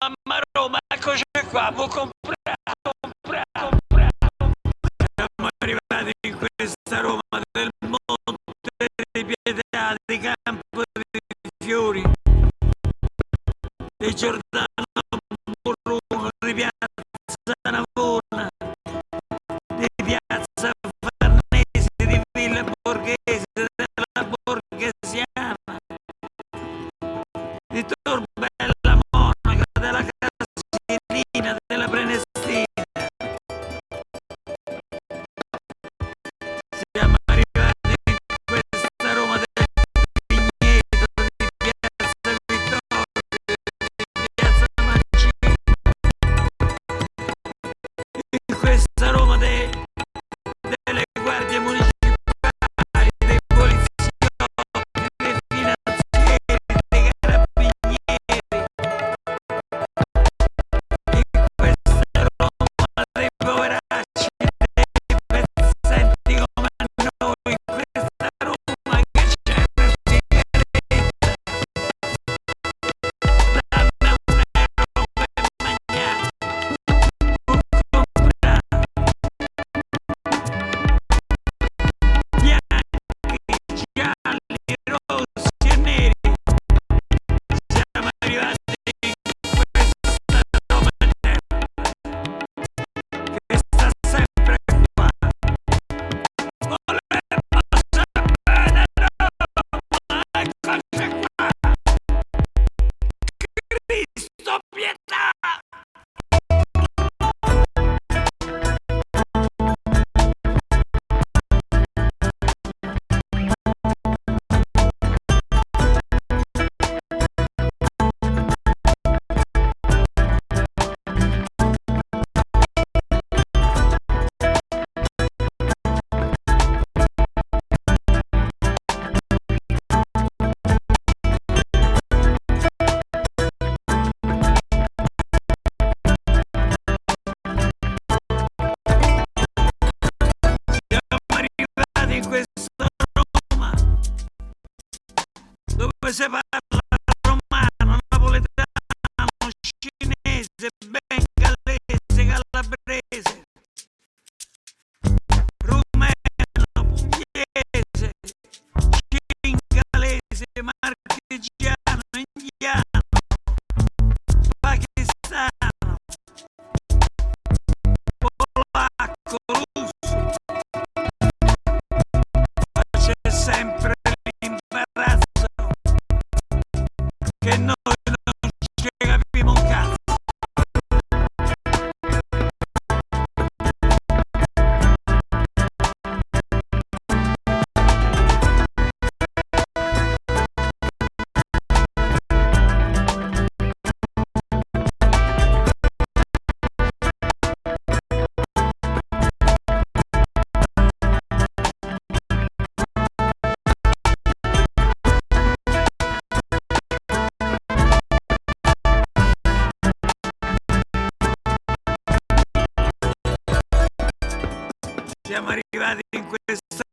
Mamma Roma, eccoci qua, può comprare. Siamo arrivati in questa Roma del Monte di Pietà, di Campo dei Fiori, di Giordano Bruno, di Piazza Navona, di Piazza Farnese, di Villa Borghese, della Borghesiana, di Torbella Monaca, della Casilina, della Prenestina. Siamo arrivati in questa Roma del Vigneto, di Piazza Vittorio, di Piazza Mancini, in questa Roma delle guardie municipali, dei poliziotti, dei finanzieri, dei carabinieri, in questa Roma dei poveracci, dei pezzenti come noi, in questa Roma che c'è una sigaretta, dammi €1 per mangiare, può comprare, bianchi, gialli, rossi e neri. Siamo arrivati in questa Roma eterna che sta sempre qua. Volevo sapere Roma, eccoci qua. Cristo pietà! Siamo arrivati in questa Roma dove si parla romano, napoletano, cinese, bengalese, calabrese, rumeno, pugliese, cingalese, marchigiano, indiano, pakistano, polacco, russo, ma c'è sempre l'imbarazzo che noi non ci capiamo un cazzo. Siamo arrivati in questa